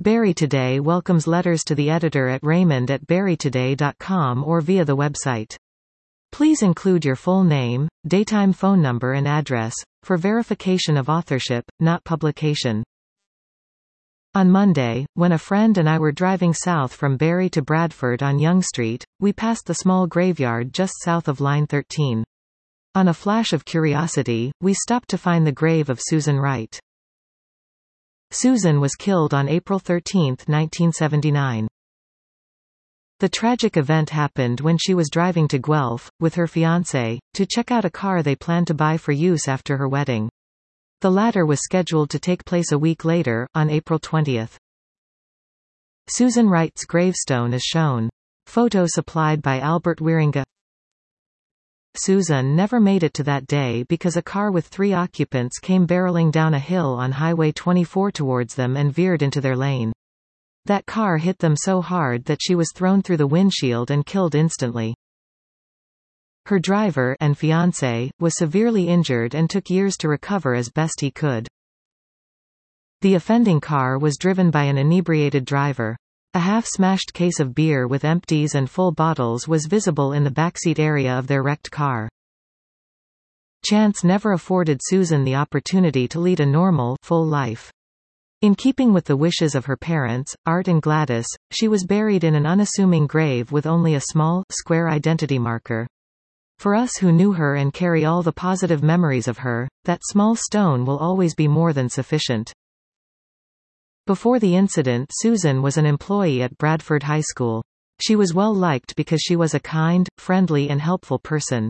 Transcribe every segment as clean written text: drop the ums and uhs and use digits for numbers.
Barrie Today welcomes letters to the editor at raymond@barrietoday.com or via the website. Please include your full name, daytime phone number and address, for verification of authorship, not publication. On Monday, when a friend and I were driving south from Barrie to Bradford on Yonge Street, we passed the small graveyard just south of Line 13. On a flash of curiosity, we stopped to find the grave of Susan Wright. Susan was killed on April 13, 1979. The tragic event happened when she was driving to Guelph, with her fiancé, to check out a car they planned to buy for use after her wedding. The latter was scheduled to take place a week later, on April 20. Susan Wright's gravestone is shown. Photo supplied by Albert Wieringa. Susan never made it to that day because a car with 3 occupants came barreling down a hill on Highway 24 towards them and veered into their lane. That car hit them so hard that she was thrown through the windshield and killed instantly. Her driver and fiancé was severely injured and took years to recover as best he could. The offending car was driven by an inebriated driver. A half-smashed case of beer with empties and full bottles was visible in the backseat area of their wrecked car. Chance never afforded Susan the opportunity to lead a normal, full life. In keeping with the wishes of her parents, Art and Gladys, she was buried in an unassuming grave with only a small, square identity marker. For us who knew her and carry all the positive memories of her, that small stone will always be more than sufficient. Before the incident, Susan was an employee at Bradford High School. She was well liked because she was a kind, friendly and helpful person.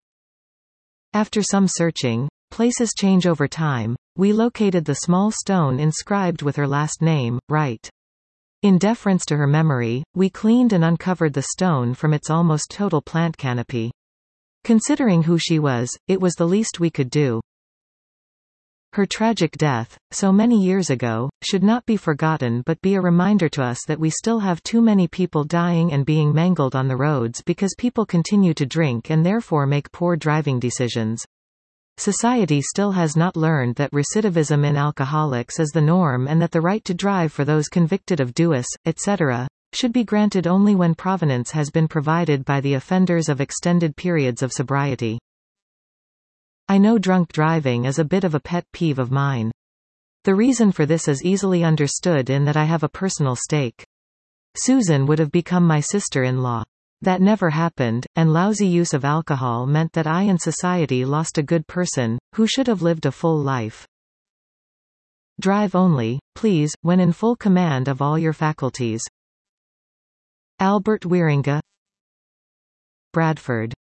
After some searching, places change over time, we located the small stone inscribed with her last name, Wright. In deference to her memory, we cleaned and uncovered the stone from its almost total plant canopy. Considering who she was, it was the least we could do. Her tragic death, so many years ago, should not be forgotten but be a reminder to us that we still have too many people dying and being mangled on the roads because people continue to drink and therefore make poor driving decisions. Society still has not learned that recidivism in alcoholics is the norm and that the right to drive for those convicted of duis, etc., should be granted only when provenance has been provided by the offenders of extended periods of sobriety. I know drunk driving is a bit of a pet peeve of mine. The reason for this is easily understood in that I have a personal stake. Susan would have become my sister-in-law. That never happened, and lousy use of alcohol meant that I and society lost a good person, who should have lived a full life. Drive only, please, when in full command of all your faculties. Albert Wieringa, Bradford.